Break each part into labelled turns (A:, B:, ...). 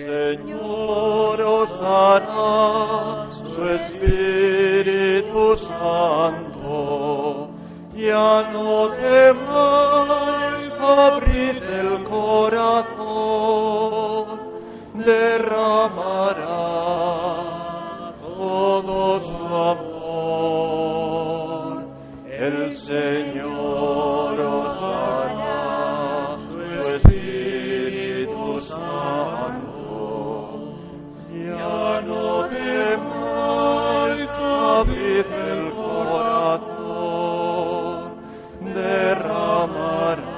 A: Señor os dará su Espíritu Santo. Ya no temáis, abrid el corazón, derramará todo su amor. El Señor os dará su Espíritu Santo. Ya no temáis, abrid el corazón, derramará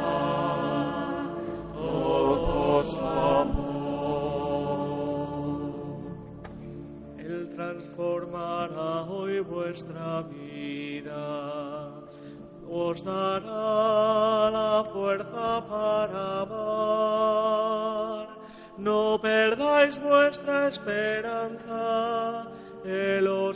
A: todo su amor.
B: Él transformará hoy vuestra vida, os dará la fuerza para amar. No perdáis vuestra esperanza, Él os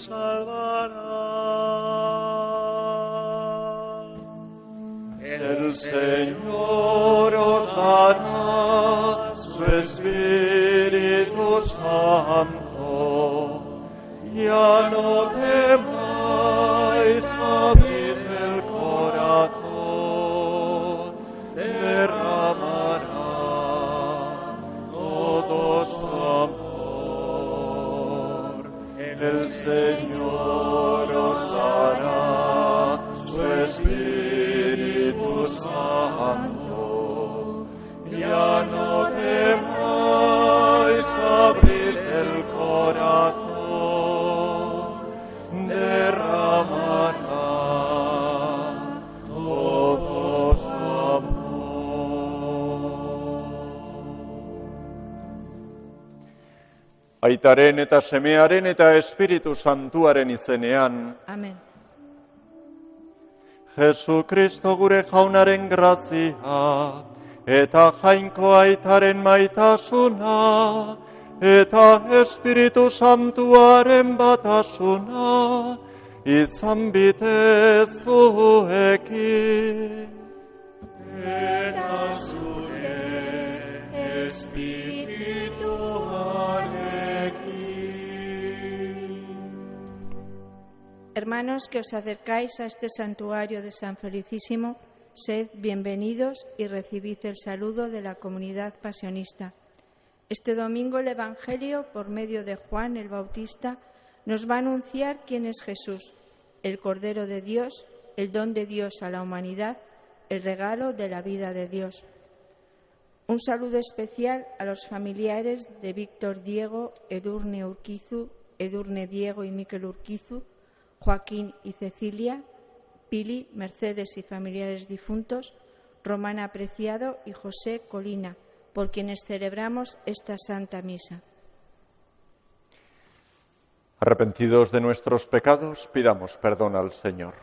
B: salvará.
A: El Señor os dará su Espíritu Santo. Ya no temáis, abrid el corazón, derramará todo su amor. El Señor os dará su Espíritu Santo. Ya no temáis, abrid el corazón, derramará todo su amor. Aitaren eta semearen eta Espiritu Santuaren izenean.
C: Amen.
A: Jesukristo gure jaunaren grazia, eta jainko aitaren maitasuna, eta Espiritu Santuaren batasuna, izan bite zuekin.
B: Eta zure espirituarekin.
C: Hermanos que os acercáis a este santuario de San Felicísimo, sed bienvenidos y recibid el saludo de la comunidad pasionista. Este domingo el Evangelio, por medio de Juan el Bautista, nos va a anunciar quién es Jesús, el Cordero de Dios, el don de Dios a la humanidad, el regalo de la vida de Dios. Un saludo especial a los familiares de Víctor Diego, Edurne Urquizu, Edurne Diego y Miquel Urquizu, Joaquín y Cecilia, Pili, Mercedes y familiares difuntos, Romana Preciado y José Colina, por quienes celebramos esta Santa Misa.
A: Arrepentidos de nuestros pecados, pidamos perdón al Señor.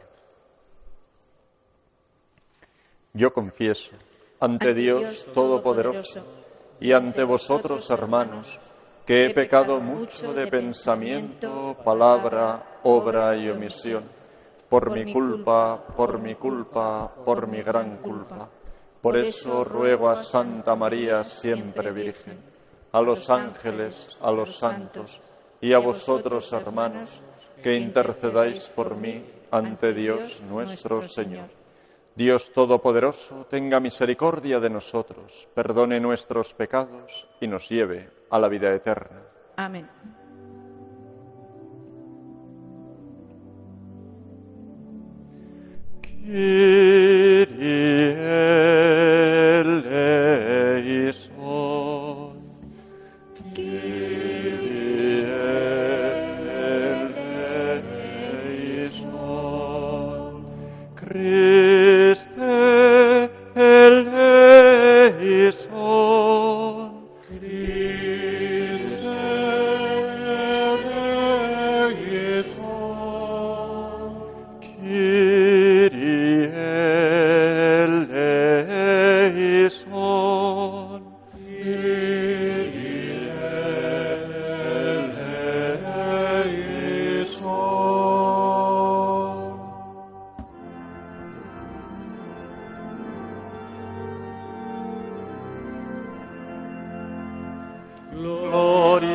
A: Yo confieso ante Dios Todopoderoso y ante vosotros, hermanos, que he pecado mucho de pensamiento, palabra, obra y omisión, por mi culpa, por mi gran culpa. Por eso ruego a Santa María, siempre Virgen, a los ángeles, a los santos y a vosotros, hermanos, que intercedáis por mí ante Dios nuestro Señor. Dios Todopoderoso, tenga misericordia de nosotros, perdone nuestros pecados y nos lleve a la vida eterna.
C: Amén.
A: Kyrie eleison. Kyrie eleison. Christe eleison. Christe eleison. Kyrie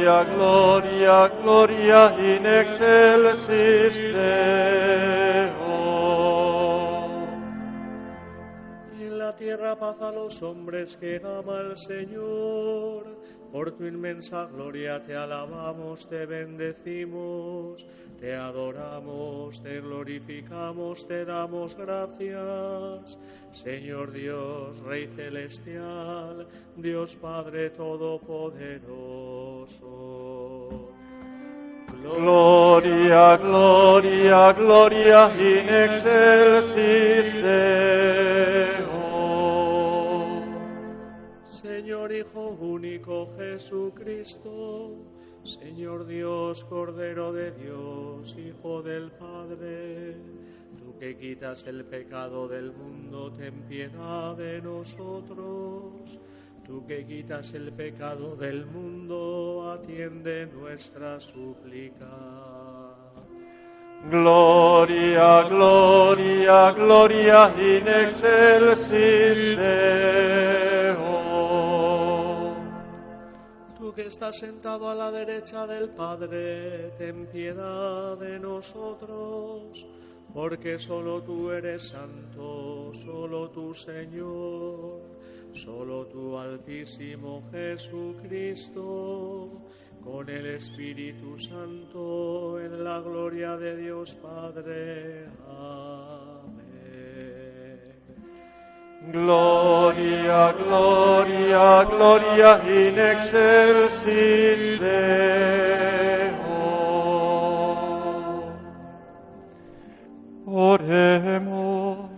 A: Gloria, gloria, gloria in excelsis Deo.
B: En la tierra paz a los hombres que ama el Señor. Por tu inmensa gloria te alabamos, te bendecimos, te adoramos, te glorificamos, te damos gracias. Señor Dios, Rey celestial, Dios Padre todopoderoso.
A: Gloria, gloria, gloria in excelsis Deo.
B: Señor Hijo único Jesucristo, Señor Dios, Cordero de Dios, Hijo del Padre, tú que quitas el pecado del mundo, ten piedad de nosotros. Tú que quitas el pecado del mundo, atiende nuestra súplica.
A: Gloria, gloria, gloria in excelsis Deo.
B: Tú que estás sentado a la derecha del Padre, ten piedad de nosotros, porque solo tú eres santo, solo tú, Señor, solo tú, Altísimo Jesucristo, con el Espíritu Santo, en la gloria de Dios Padre. Amén.
A: Gloria, gloria, gloria in excelsis Deo. Oremos.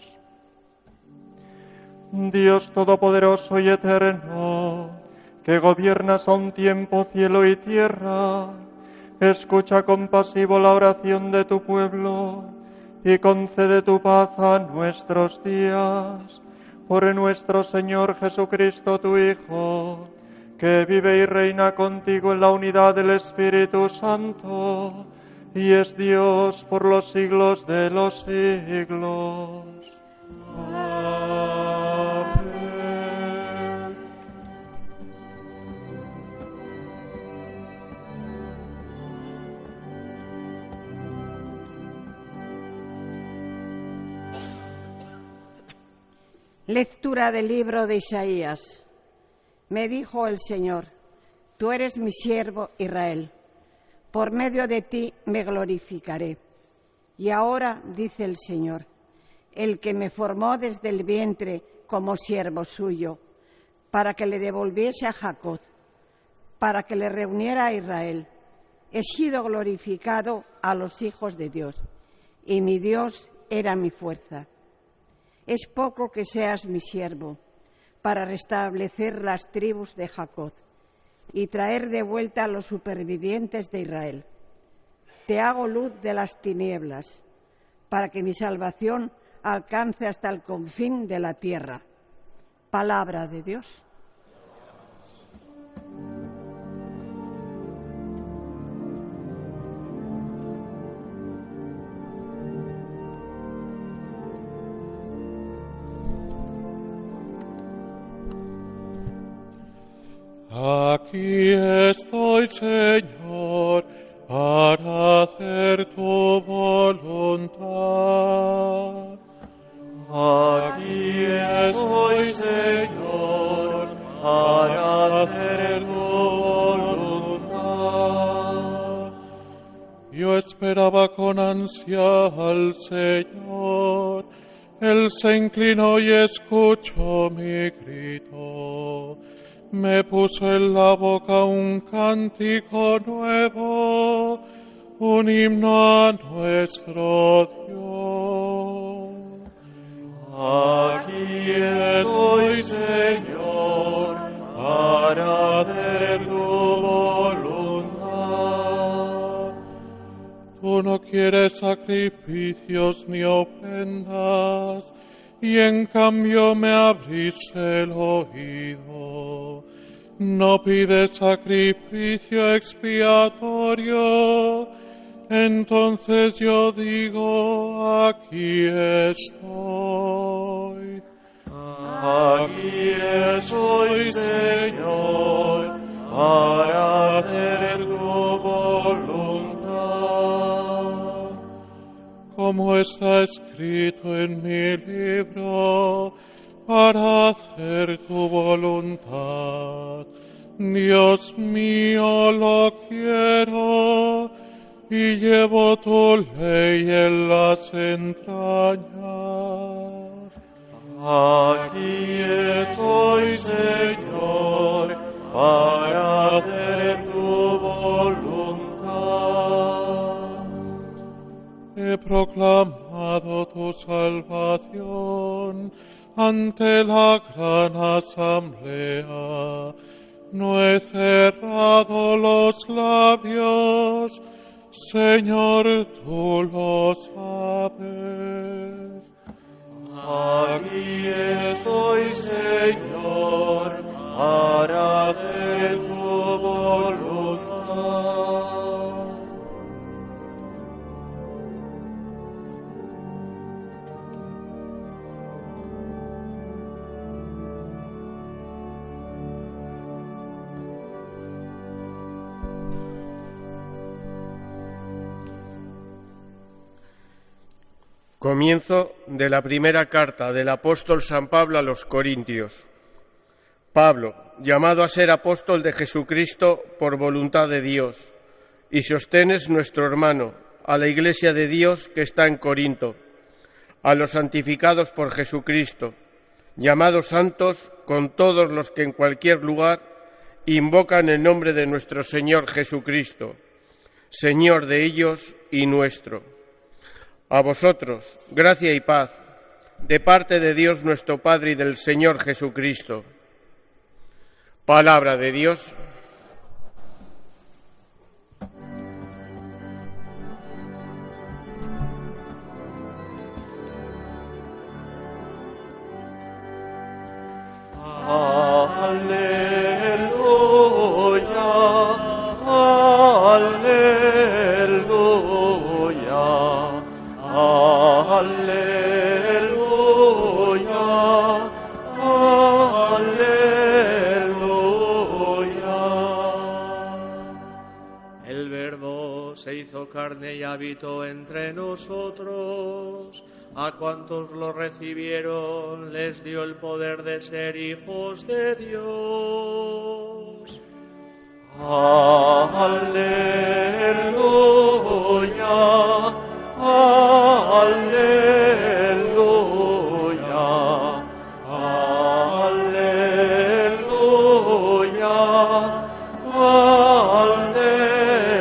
A: Dios Todopoderoso y Eterno, que gobiernas a un tiempo cielo y tierra, escucha compasivo la oración de tu pueblo y concede tu paz a nuestros días. Por nuestro Señor Jesucristo, tu Hijo, que vive y reina contigo en la unidad del Espíritu Santo, y es Dios por los siglos de los siglos. Amén.
D: Lectura del libro de Isaías. Me dijo el Señor, tú eres mi siervo Israel, por medio de ti me glorificaré. Y ahora, dice el Señor, el que me formó desde el vientre como siervo suyo, para que le devolviese a Jacob, para que le reuniera a Israel. He sido glorificado a los hijos de Dios, y mi Dios era mi fuerza. Es poco que seas mi siervo, para restablecer las tribus de Jacob y traer de vuelta a los supervivientes de Israel. Te hago luz de las tinieblas, para que mi salvación alcance hasta el confín de la tierra. Palabra de Dios.
E: Aquí estoy, Señor, para hacer tu voluntad.
A: Aquí estoy, Señor, para hacer tu voluntad.
E: Yo esperaba con ansia al Señor. Él se inclinó y escuchó mi grito. Me puso en la boca un cántico nuevo, un himno a nuestro Dios.
A: Aquí estoy, Señor, para hacer tu voluntad.
E: Tú no quieres sacrificios ni ofrendas, y en cambio me abriste el oído. No pides sacrificio expiatorio, entonces yo digo, aquí estoy.
A: Aquí estoy, Señor, para hacer tu voluntad.
E: Como está escrito en mi libro, para hacer tu voluntad. Dios mío, lo quiero, y llevo tu ley en las entrañas.
A: Aquí estoy, Señor, para hacer tu voluntad.
E: He proclamado tu salvación ante la gran asamblea. No he cerrado los labios, Señor, tú lo sabes.
A: Aquí estoy, Señor, para hacer tu voluntad.
F: Comienzo de la primera carta del apóstol San Pablo a los Corintios. Pablo, llamado a ser apóstol de Jesucristo por voluntad de Dios, y Sóstenes, nuestro hermano, a la iglesia de Dios que está en Corinto, a los santificados por Jesucristo, llamados santos con todos los que en cualquier lugar invocan el nombre de nuestro Señor Jesucristo, Señor de ellos y nuestro. A vosotros, gracia y paz, de parte de Dios nuestro Padre y del Señor Jesucristo. Palabra de Dios.
B: Carne y habitó entre nosotros. A cuantos lo recibieron les dio el poder de ser hijos de Dios.
A: Aleluya, aleluya, aleluya, aleluya.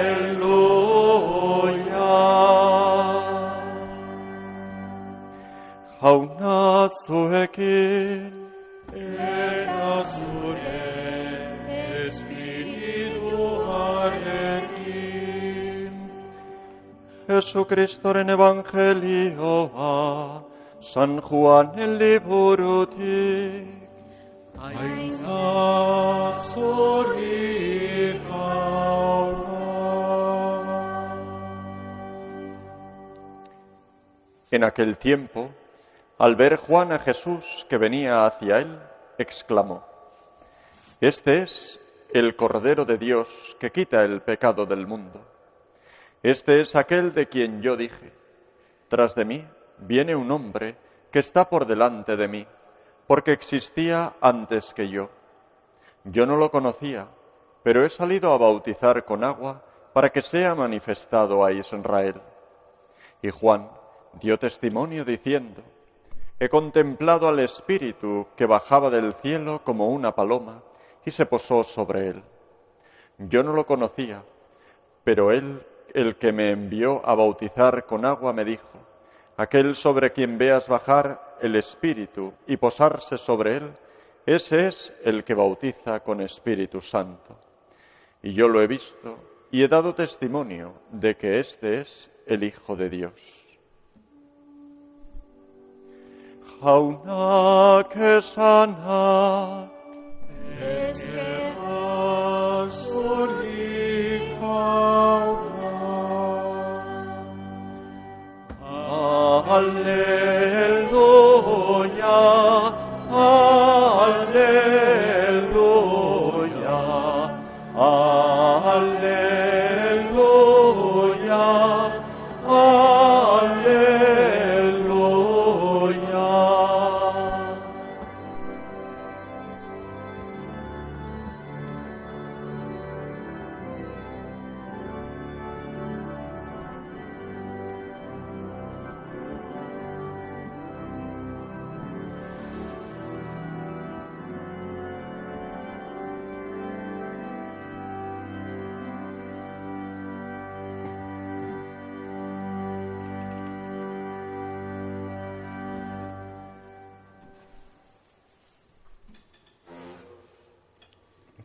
A: Hauna zuekin,
E: Eta zure espirituarekin.
A: Jesucristoren evangelioa, San Juanen liburutik.
E: Aintzat zuri gaur.
A: En aquel tiempo, al ver Juan a Jesús que venía hacia él, exclamó: Este es el Cordero de Dios que quita el pecado del mundo. Este es aquel de quien yo dije: Tras de mí viene un hombre que está por delante de mí, porque existía antes que yo. Yo no lo conocía, pero he salido a bautizar con agua para que sea manifestado a Israel. Y Juan dio testimonio diciendo: He contemplado al Espíritu que bajaba del cielo como una paloma y se posó sobre él. Yo no lo conocía, pero él, el que me envió a bautizar con agua, me dijo: Aquel sobre quien veas bajar el Espíritu y posarse sobre él, ese es el que bautiza con Espíritu Santo. Y yo lo he visto y he dado testimonio de que este es el Hijo de Dios. Hauna kesana, Aleluya, aleluya,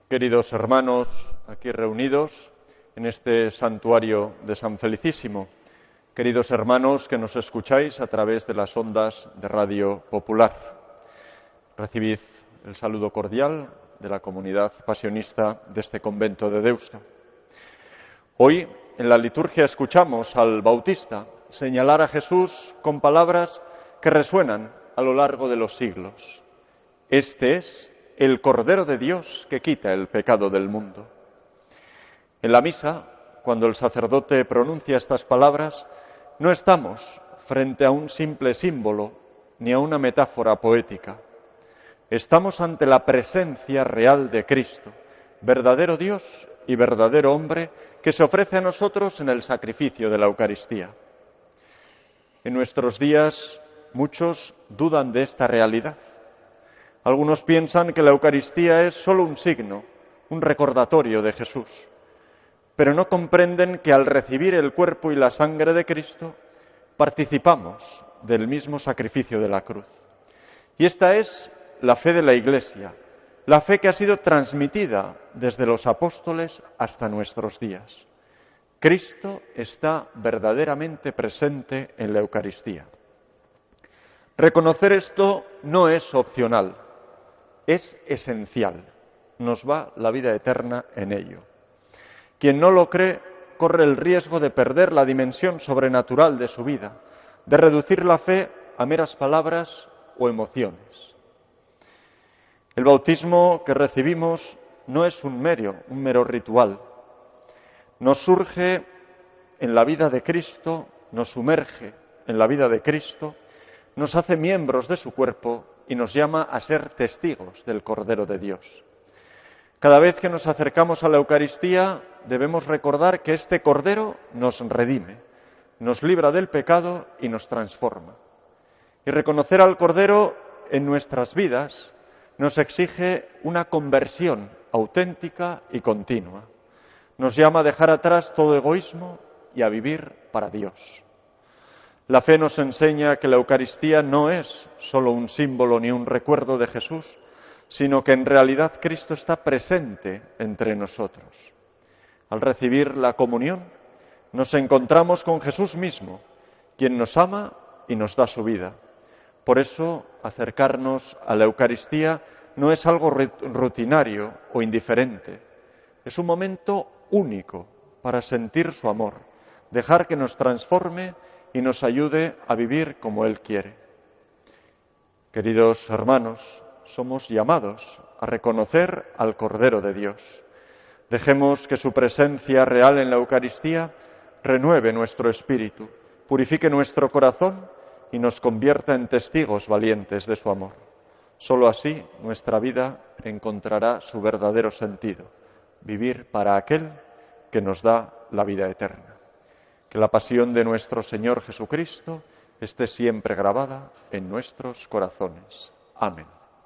A: Queridos hermanos, aquí reunidos en este santuario de San Felicísimo, queridos hermanos que nos escucháis a través de las ondas de Radio Popular, recibid el saludo cordial de la comunidad pasionista de este convento de Deusto. Hoy, en la liturgia, escuchamos al Bautista señalar a Jesús con palabras que resuenan a lo largo de los siglos. Este es el Cordero de Dios que quita el pecado del mundo. En la misa, cuando el sacerdote pronuncia estas palabras, no estamos frente a un simple símbolo ni a una metáfora poética. Estamos ante la presencia real de Cristo, verdadero Dios y verdadero hombre, que se ofrece a nosotros en el sacrificio de la Eucaristía. En nuestros días, muchos dudan de esta realidad. Algunos piensan que la Eucaristía es solo un signo, un recordatorio de Jesús, pero no comprenden que al recibir el cuerpo y la sangre de Cristo, participamos del mismo sacrificio de la cruz. Y esta es la fe de la Iglesia, la fe que ha sido transmitida desde los apóstoles hasta nuestros días. Cristo está verdaderamente presente en la Eucaristía. Reconocer esto no es opcional, es esencial. Nos va la vida eterna en ello. Quien no lo cree corre el riesgo de perder la dimensión sobrenatural de su vida, de reducir la fe a meras palabras o emociones. El bautismo que recibimos no es un mero ritual. Nos surge en la vida de Cristo, nos sumerge en la vida de Cristo, nos hace miembros de su cuerpo y nos llama a ser testigos del Cordero de Dios. Cada vez que nos acercamos a la Eucaristía, debemos recordar que este Cordero nos redime, nos libra del pecado y nos transforma. Y reconocer al Cordero en nuestras vidas nos exige una conversión auténtica y continua. Nos llama a dejar atrás todo egoísmo y a vivir para Dios. La fe nos enseña que la Eucaristía no es solo un símbolo ni un recuerdo de Jesús, sino que en realidad Cristo está presente entre nosotros. Al recibir la comunión, nos encontramos con Jesús mismo, quien nos ama y nos da su vida. Por eso, acercarnos a la Eucaristía no es algo rutinario o indiferente. Es un momento único para sentir su amor, dejar que nos transforme y nos ayude a vivir como Él quiere. Queridos hermanos, somos llamados a reconocer al Cordero de Dios. Dejemos que su presencia real en la Eucaristía renueve nuestro espíritu, purifique nuestro corazón y nos convierta en testigos valientes de su amor. Solo así nuestra vida encontrará su verdadero sentido, vivir para aquel que nos da la vida eterna. Que la pasión de nuestro Señor Jesucristo esté siempre grabada en nuestros corazones. Amén.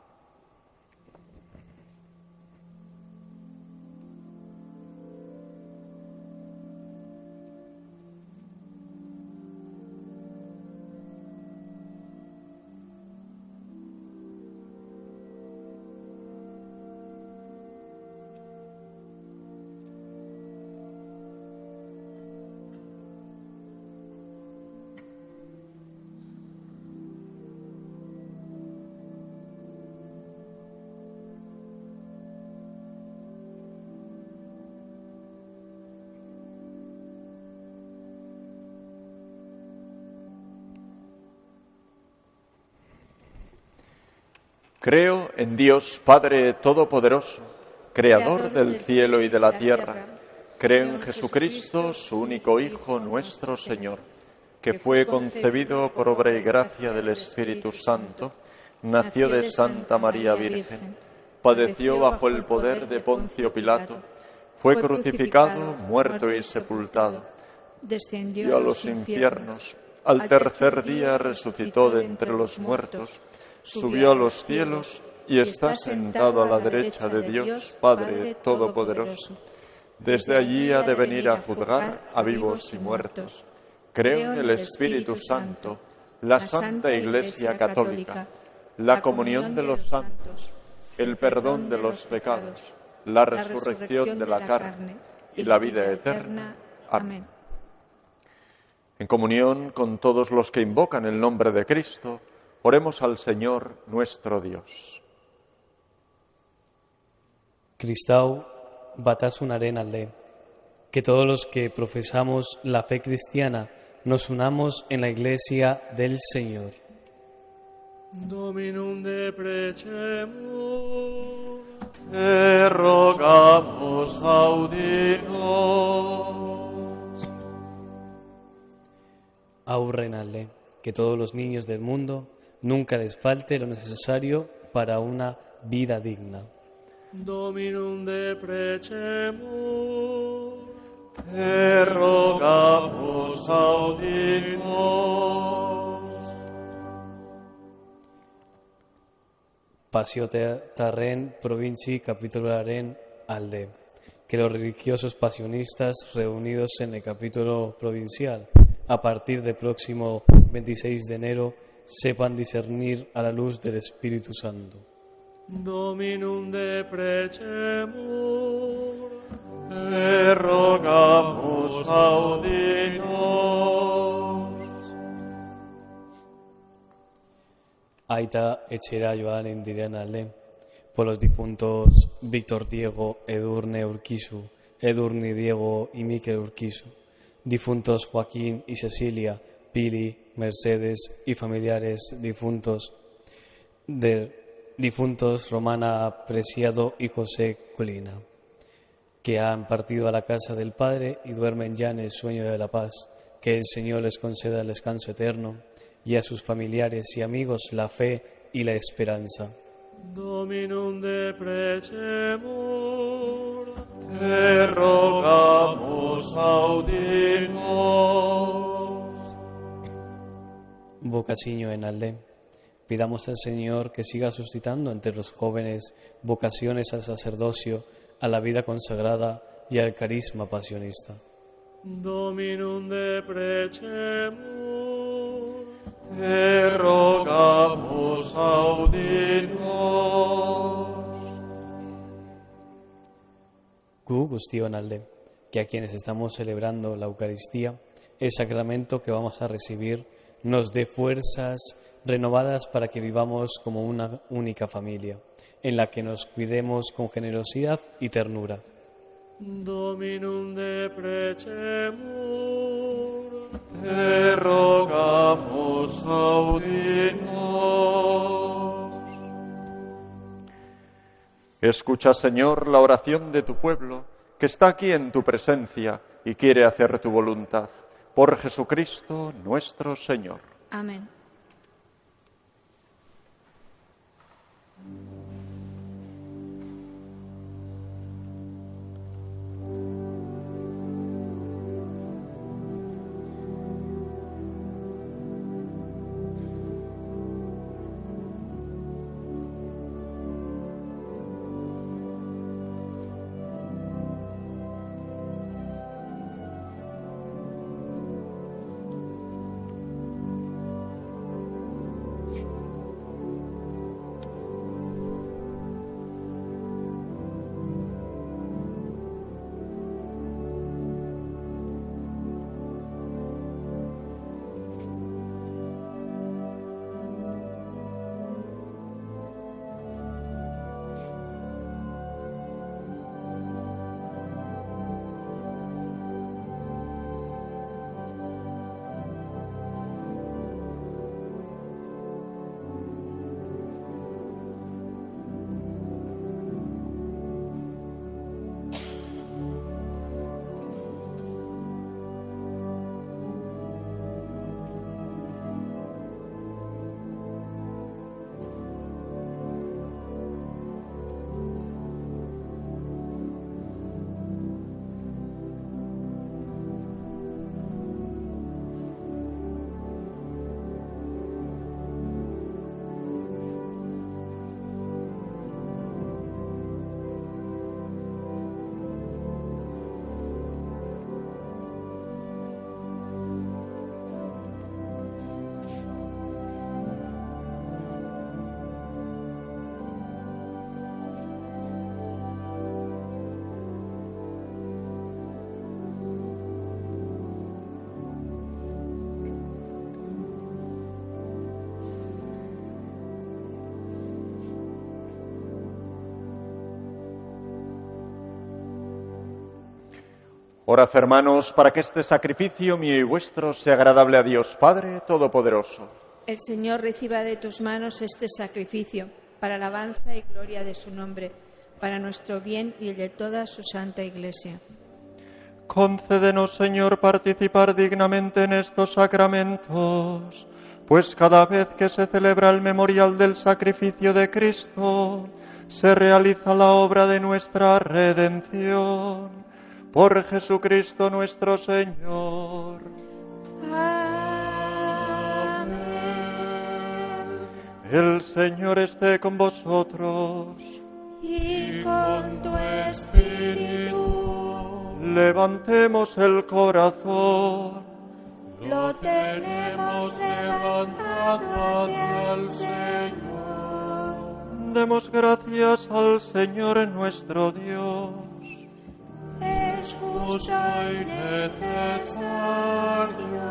A: Creo en Dios Padre Todopoderoso, Creador del cielo y de la tierra. Creo en Jesucristo, su único Hijo, nuestro Señor, que fue concebido por obra y gracia del Espíritu Santo, nació de Santa María Virgen, padeció bajo el poder de Poncio Pilato, fue crucificado, muerto y sepultado, descendió a los infiernos, al tercer día resucitó de entre los muertos, subió a los cielos y está sentado a la derecha de Dios Padre Todopoderoso. Desde allí ha de venir a juzgar a vivos y muertos. Creo en el Espíritu Santo, la Santa Iglesia Católica, la comunión de los santos, el perdón de los pecados, la resurrección de la carne y la vida eterna. Amén. En comunión con todos los que invocan el nombre de Cristo, oremos al Señor nuestro Dios.
G: Cristau batasunaren alde, que todos los que profesamos la fe cristiana nos unamos en la Iglesia del Señor.
B: Dominum de precemur,
A: Te rogamos, audinos.
G: Aurrenalde, que todos los niños del mundo nunca les falte lo necesario para una vida digna.
B: Dominum de precemur,
A: Te rogamos, audinos.
G: Pasio Tarren, provinci capitularen alde, que los religiosos pasionistas reunidos en el capítulo provincial a partir del próximo 26 de enero sepan discernir a la luz del Espíritu Santo.
B: Dominum de precemur,
A: Te rogamos, audinos.
G: Aita etxera joan diren alde, por los difuntos Víctor Diego, Edurne Urquizu, Edurne Diego y Miquel Urquizu, difuntos Joaquín y Cecilia, Pili, Mercedes y familiares difuntos Romana Preciado y José Colina, que han partido a la casa del Padre y duermen ya en el sueño de la paz. Que el Señor les conceda el descanso eterno, y a sus familiares y amigos la fe y la esperanza.
B: Dominum de precemur,
A: Te rogamos, audinos.
G: Vocación en alde. Pidamos al Señor que siga suscitando entre los jóvenes vocaciones al sacerdocio, a la vida consagrada y al carisma pasionista.
B: Dominum de precemur,
A: Te rogamos, audinos.
G: Gu guztion alde, que a quienes estamos celebrando la Eucaristía, el sacramento que vamos a recibir nos dé fuerzas renovadas para que vivamos como una única familia, en la que nos cuidemos con generosidad y ternura.
B: Dominum de precemur,
A: Te rogamos, audinos. Escucha, Señor, la oración de tu pueblo, que está aquí en tu presencia y quiere hacer tu voluntad. Por Jesucristo nuestro Señor.
C: Amén.
A: Orad, hermanos, para que este sacrificio mío y vuestro sea agradable a Dios Padre Todopoderoso.
C: El Señor reciba de tus manos este sacrificio, para alabanza y gloria de su nombre, para nuestro bien y el de toda su santa Iglesia.
A: Concédenos, Señor, participar dignamente en estos sacramentos, pues cada vez que se celebra el memorial del sacrificio de Cristo, se realiza la obra de nuestra redención. Por Jesucristo nuestro Señor.
C: Amén.
A: El Señor esté con vosotros.
C: Y con tu espíritu.
A: Levantemos el corazón.
C: Lo tenemos levantado hacia el Señor.
A: Demos gracias al Señor nuestro Dios.
C: Es justo y necesario.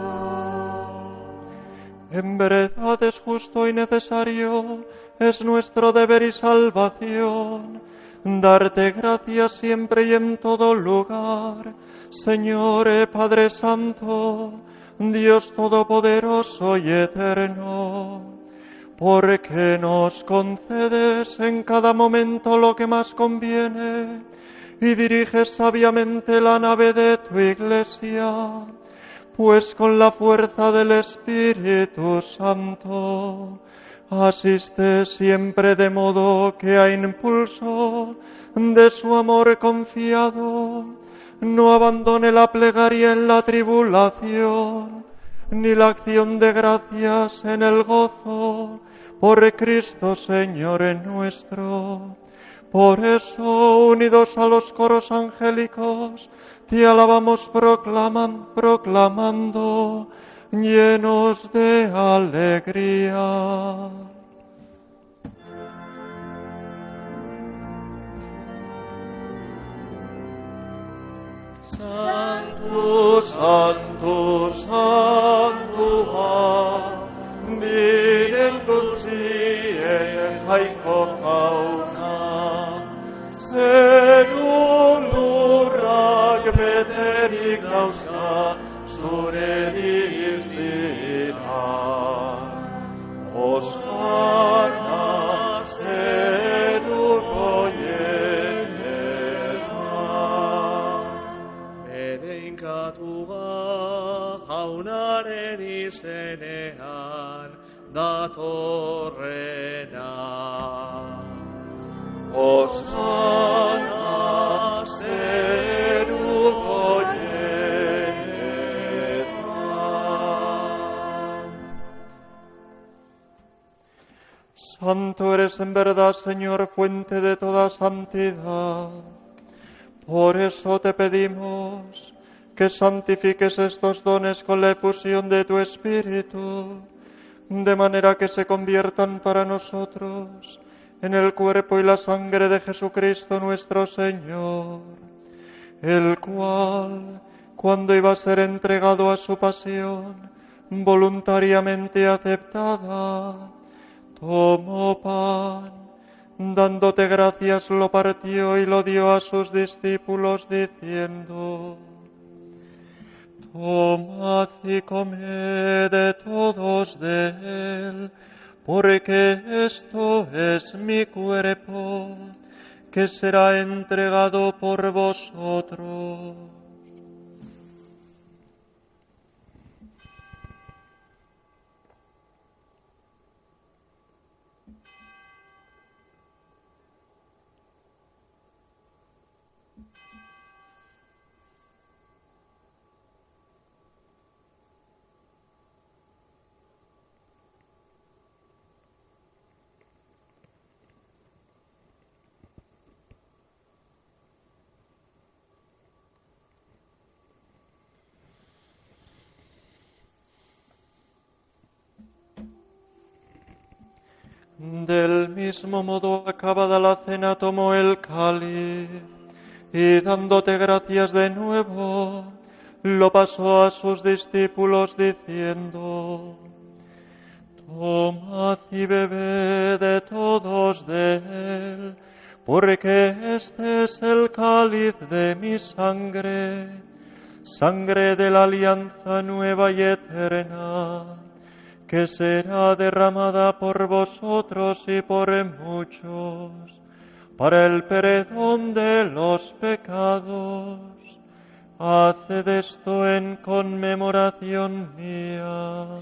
A: En verdad es justo y necesario, es nuestro deber y salvación, darte gracias siempre y en todo lugar, Señor Padre Santo, Dios Todopoderoso y Eterno, porque nos concedes en cada momento lo que más conviene, y diriges sabiamente la nave de tu Iglesia, pues con la fuerza del Espíritu Santo asiste siempre de modo que a impulso de su amor confiado no abandone la plegaria en la tribulación, ni la acción de gracias en el gozo, por Cristo Señor nuestro. Por eso, unidos a los coros angélicos, te alabamos proclamando, llenos de alegría. Santo, Santo, Santo, Dinen tusien haiko jauna, zerun lurrak beterik dauzka zure dizira. Osana zerun goienetan.
B: Bedeinkatu jaunaren izenean, datorrena.
A: Osana zeru goienetan. Santo eres en verdad, Señor, fuente de toda santidad. Por eso te pedimos que santifiques estos dones con la efusión de tu Espíritu, de manera que se conviertan para nosotros en el cuerpo y la sangre de Jesucristo nuestro Señor, el cual, cuando iba a ser entregado a su pasión, voluntariamente aceptada, tomó pan, dándote gracias, lo partió y lo dio a sus discípulos, diciendo: Tomad y comed de todos de él, porque esto es mi cuerpo, que será entregado por vosotros. Del mismo modo, acabada la cena, tomó el cáliz y, dándote gracias de nuevo, lo pasó a sus discípulos diciendo: Tomad y bebed de todos de él, porque este es el cáliz de mi sangre, sangre de la alianza nueva y eterna, que será derramada por vosotros y por muchos, para el perdón de los pecados. Haced esto en conmemoración mía.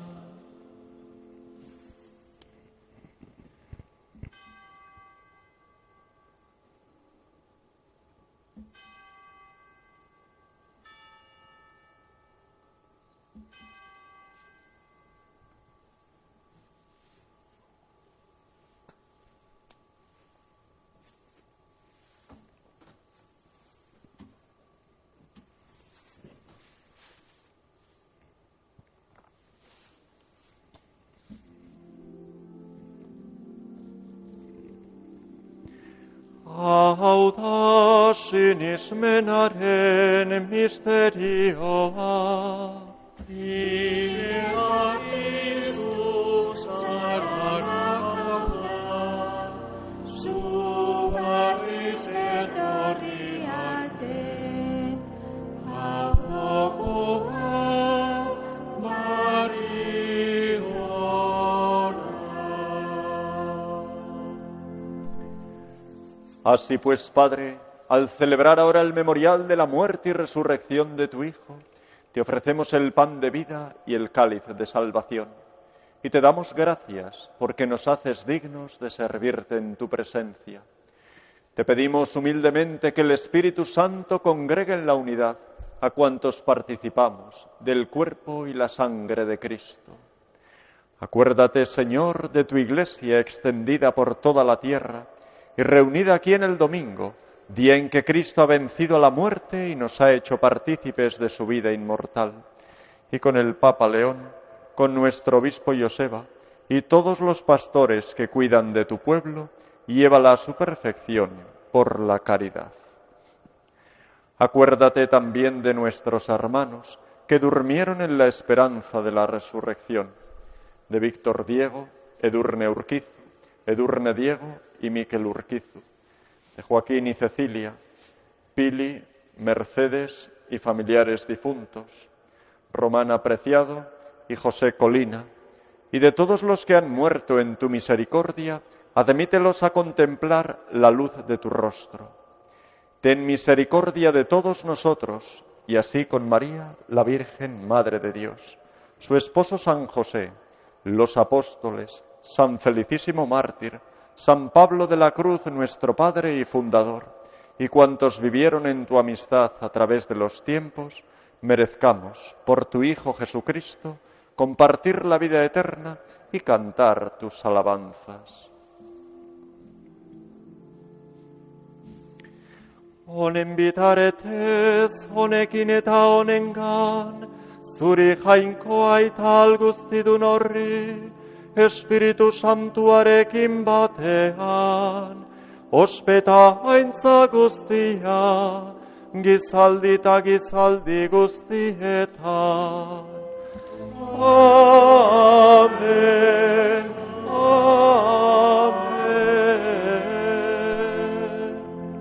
A: Audasinis menaren mysterioa.
B: Filia Christus aracapla, subaris et oriate, a poco
A: Así pues, Padre, al celebrar ahora el memorial de la muerte y resurrección de tu Hijo, te ofrecemos el pan de vida y el cáliz de salvación. Y te damos gracias porque nos haces dignos de servirte en tu presencia. Te pedimos humildemente que el Espíritu Santo congregue en la unidad a cuantos participamos del cuerpo y la sangre de Cristo. Acuérdate, Señor, de tu Iglesia extendida por toda la tierra y reunida aquí en el domingo, día en que Cristo ha vencido a la muerte y nos ha hecho partícipes de su vida inmortal. Y con el Papa León, con nuestro obispo Joseba y todos los pastores que cuidan de tu pueblo, llévala a su perfección por la caridad. Acuérdate también de nuestros hermanos que durmieron en la esperanza de la resurrección, de Víctor Diego, Edurne Urquizu, Edurne Diego y Miquel Urquizu, de Joaquín y Cecilia, Pili, Mercedes y familiares difuntos, Román Apreciado y José Colina, y de todos los que han muerto en tu misericordia, admítelos a contemplar la luz de tu rostro. Ten misericordia de todos nosotros, y así con María, la Virgen Madre de Dios, su esposo San José, los apóstoles, San Felicísimo Mártir, San Pablo de la Cruz, nuestro Padre y Fundador, y cuantos vivieron en tu amistad a través de los tiempos, merezcamos, por tu Hijo Jesucristo, compartir la vida eterna y cantar tus alabanzas. Onen bitaretez, honekin eta honengan, zuri jainkoa eta alguztidun horri, Espiritu Santuarekin batean, ospeta aintza guztia, gizaldi eta gizaldi guztietan. Amen, amen.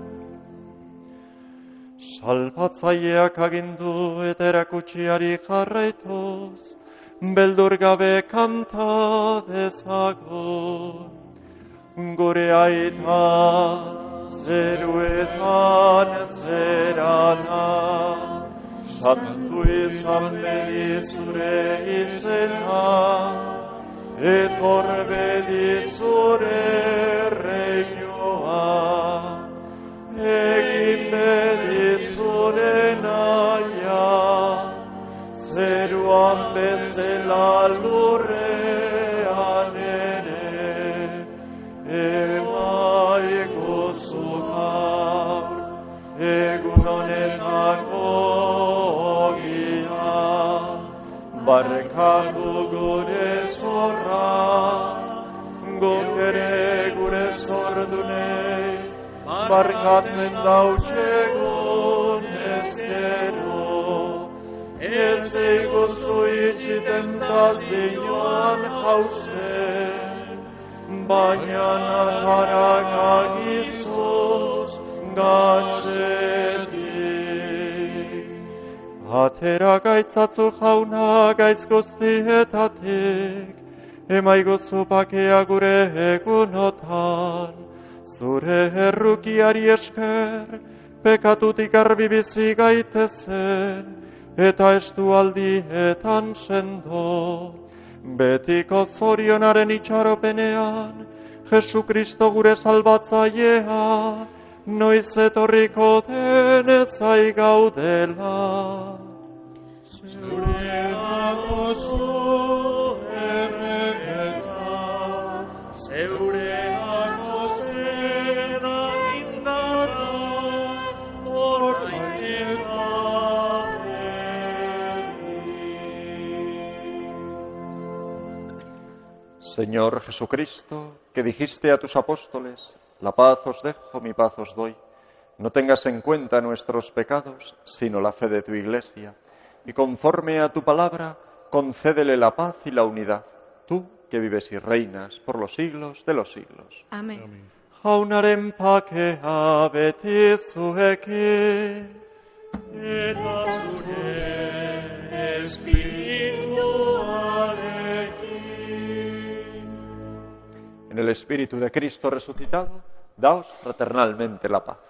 A: Salbatzaileak agindu eta erakutsiari jarraituz, beldur gabe kanta dezagun. Gure aita zeruetan zerana, santu izan bedi zure izena, etor bedi zure reinoa, egin bedi zure naia, zeruan bezala lurrean ere, emaiguzu gaur, egun honetako ogia, barkatu gure zorra, guk ere gure zordunei, barkatzen dautxegun ezkero. Ez eiguzu itxi tentazioan jausten, baina natarak agizuz gatzetik. Atera gaitzatzu jauna gaitz guztietatik, emaiguzu bakea gure egunotan, zure errukiari esker, pekatutik argi bizi gaitezen, eta estualdietan sendo. Betiko zorionaren itxaropenean, Jesukristo gure salbatzailea, noiz etorriko den ezai gaudela.
B: Zurea gozu erregetza, zeurea gozera indarra, orain eta beti.
A: Señor Jesucristo, que dijiste a tus apóstoles, la paz os dejo, mi paz os doy. No tengas en cuenta nuestros pecados, sino la fe de tu Iglesia. Y conforme a tu palabra, concédele la paz y la unidad. Tú, que vives y reinas por los siglos de los siglos.
C: Amén.
A: Jaunaren pakea beti zuekin.
B: Eta zure espirituarekin.
A: En el Espíritu de Cristo resucitado, daos fraternalmente la paz.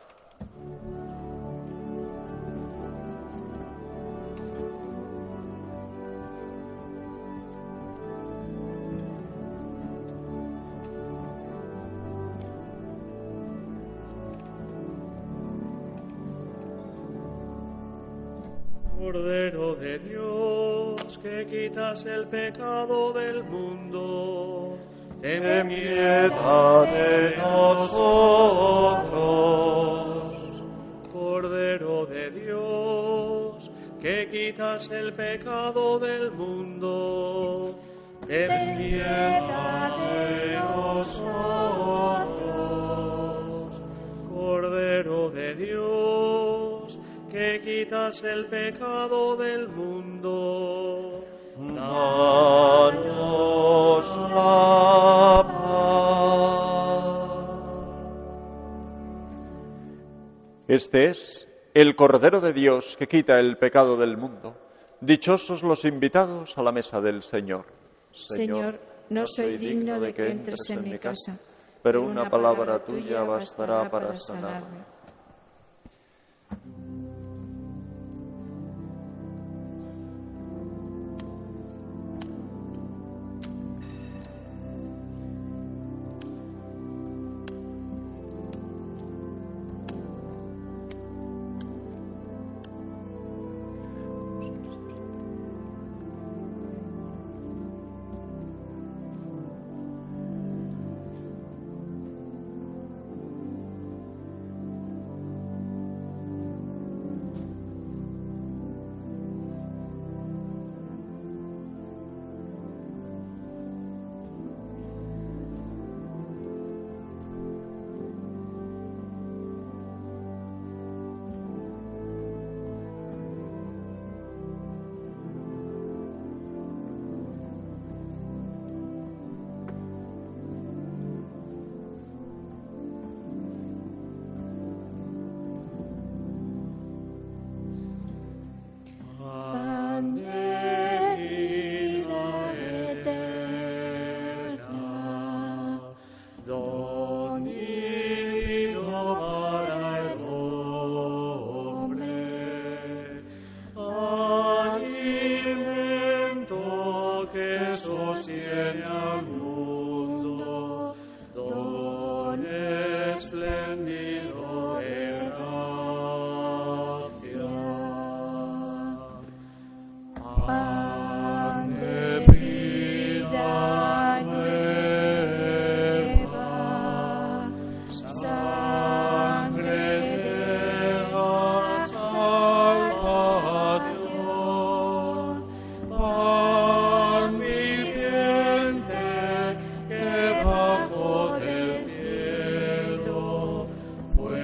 B: Cordero de Dios, que quitas el pecado del mundo, ten
A: Piedad de nosotros.
B: Cordero de Dios, que quitas el pecado del mundo, ten piedad de nosotros. Cordero de Dios, que quitas el pecado del mundo,
A: Danos la paz. Este es el Cordero de Dios que quita el pecado del mundo. Dichosos los invitados a la mesa del Señor.
C: Señor, no soy digno de que entres en mi casa,
A: pero una palabra tuya bastará para sanarme.
B: fue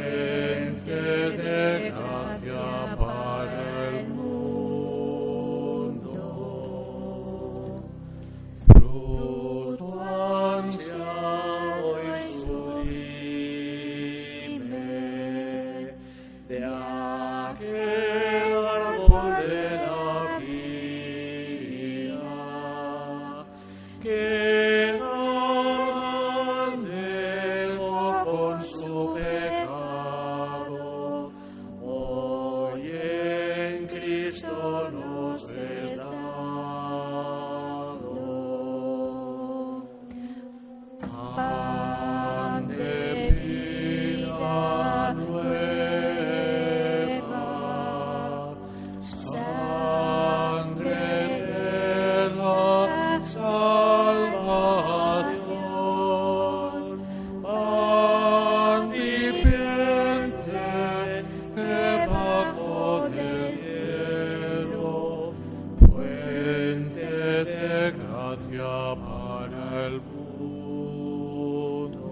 E: el mundo.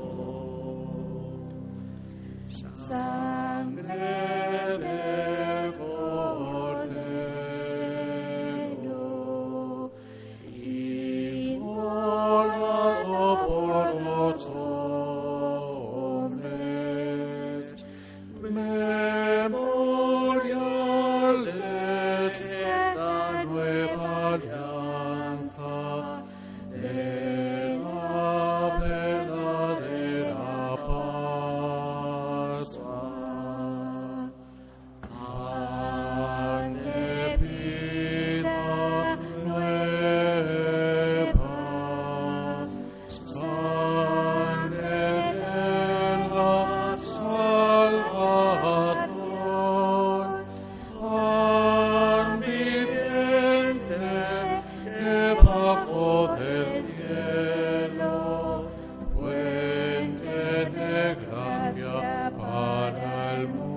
C: Sangre del Cordero, inmolado por los hombres, memorial de esta nueva alianza, de la verdadera Pascua. Pan de vida nueva, sangre de la salvación, pan viviente que bajó del cielo, fuente de gracia para el mundo.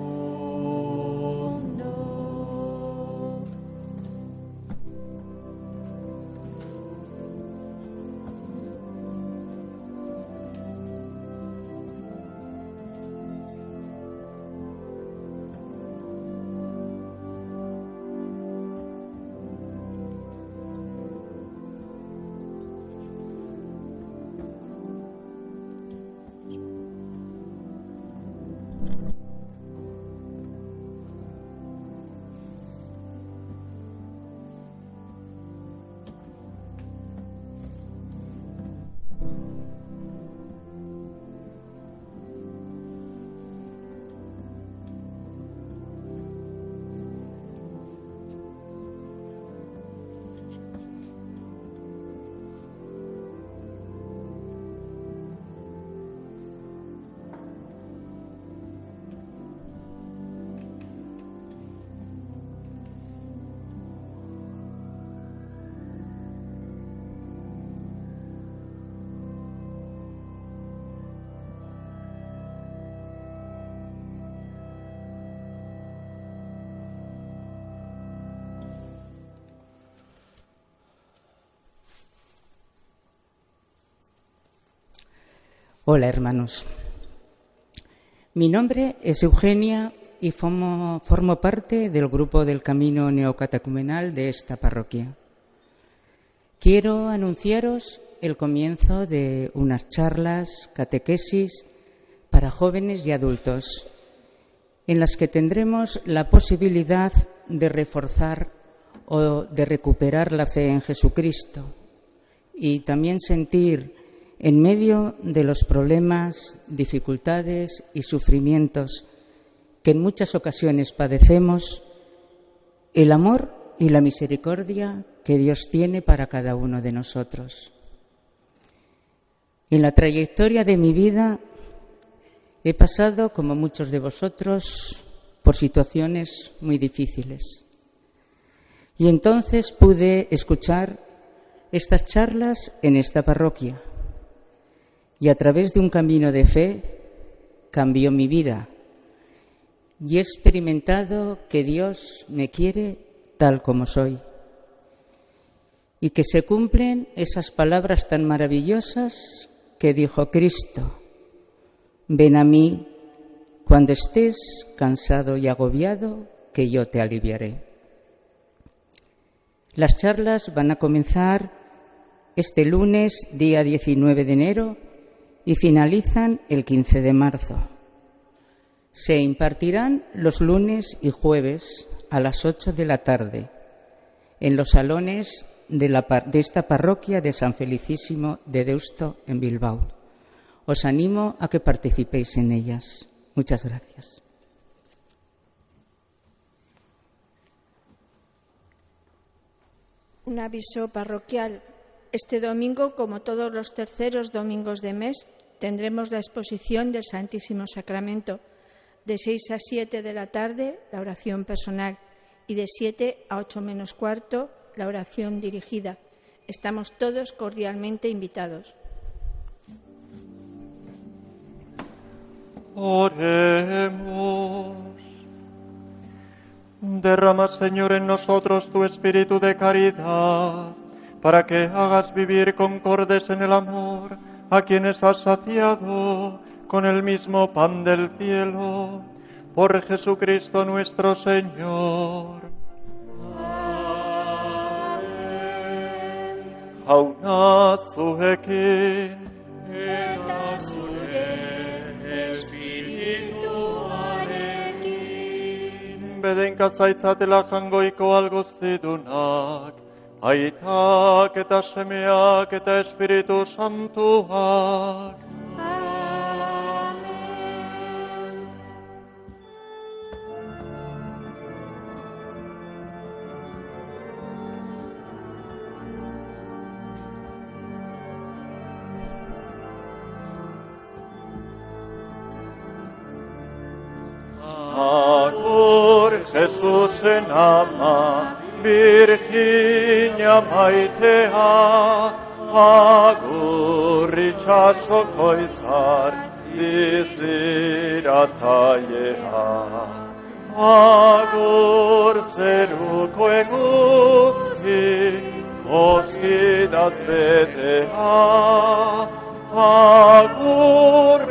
H: Hola, hermanos. Mi nombre es Eugenia y formo parte del grupo del Camino Neocatecumenal de esta parroquia. Quiero anunciaros el comienzo de unas charlas, catequesis para jóvenes y adultos, en las que tendremos la posibilidad de reforzar o de recuperar la fe en Jesucristo y también sentir, en medio de los problemas, dificultades y sufrimientos que en muchas ocasiones padecemos, el amor y la misericordia que Dios tiene para cada uno de nosotros. En la trayectoria de mi vida he pasado, como muchos de vosotros, por situaciones muy difíciles. Y entonces pude escuchar estas charlas en esta parroquia. Y a través de un camino de fe cambió mi vida. Y he experimentado que Dios me quiere tal como soy. Y que se cumplen esas palabras tan maravillosas que dijo Cristo: ven a mí cuando estés cansado y agobiado, que yo te aliviaré. Las charlas van a comenzar este lunes, día 19 de enero, y finalizan el 15 de marzo. Se impartirán los lunes y jueves a las 8 de la tarde en los salones de esta parroquia de San Felicísimo de Deusto, en Bilbao. Os animo a que participéis en ellas. Muchas gracias.
C: Un aviso parroquial. Este domingo, como todos los terceros domingos de mes, tendremos la exposición del Santísimo Sacramento. De 6 a 7 de la tarde, la oración personal, y de 7 a 8 menos cuarto, la oración dirigida. Estamos todos cordialmente invitados.
A: Oremos. Derrama, Señor, en nosotros tu espíritu de caridad, para que hagas vivir concordes en el amor a quienes has saciado con el mismo pan del cielo. Por Jesucristo nuestro Señor. Jauna zuekin,
C: eta zure espirituarekin.
A: bedenka zaitzatela jangoiko algoztidunak, aitak eta semeak eta Espiritu Santuak. Agur, Jesusen ama, Virginia maitea, agur itxasoko izar, diziratzailea. Agur zeruko eguzki, oskidaz betea, agur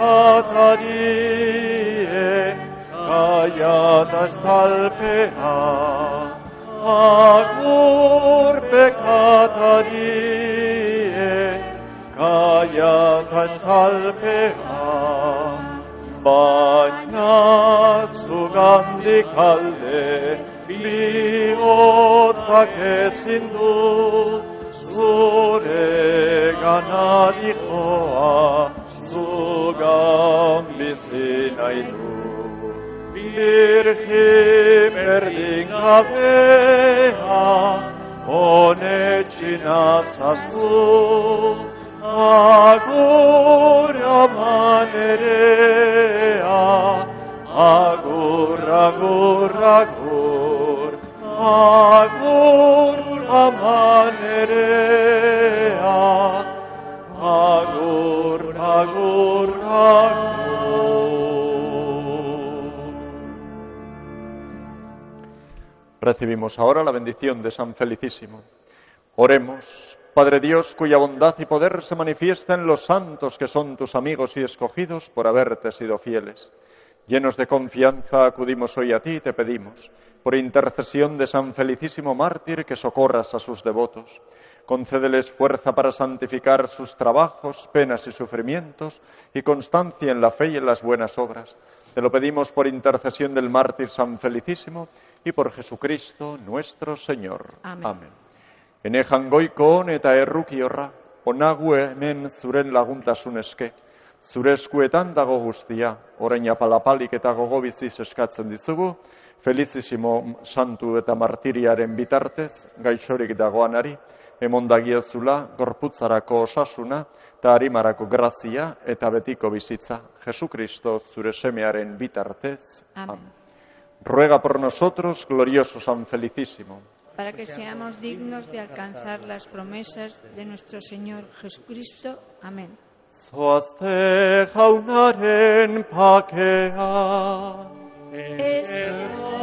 A: pekatarie, kaiata estalpea. Agur pekatarie, kaiata estalpea. Baina zugandik alde, bihotzak ezin du, zure gana dijoa, zugan bizi nahi du. Virgi berdin gabea, honetxina zazu, agur amanerea, agur, agur, agur, agur amanerea, agur, agur, agur. Recibimos ahora la bendición de San Felicísimo. Oremos. Padre Dios, cuya bondad y poder se manifiesta en los santos que son tus amigos y escogidos por haberte sido fieles. Llenos de confianza acudimos hoy a ti y te pedimos, por intercesión de San Felicísimo mártir, que socorras a sus devotos. Concédeles fuerza para santificar sus trabajos, penas y sufrimientos, y constancia en la fe y en las buenas obras. Te lo pedimos por intercesión del mártir San Felicísimo y por Jesucristo nuestro Señor. Amén. Enejan goikon eta errukiorra, onagu hemen zuren laguntasun eske. Zure eskuetan dago guztia, orain apalapalik eta gogobiziz eskatzen dizugu, Felicísimo santu eta martiriaren bitartez, gaixorik dagoanari, emondagiozula gorputzarako osasuna, eta harimarako grazia eta betiko bizitza, Jesucristo zure semearen bitartez. Amén. Ruega por nosotros, glorioso San Felicísimo,
C: para que seamos dignos de alcanzar las promesas de nuestro Señor Jesucristo. Amén.
A: Zoazte jaunaren pakea,
C: Esta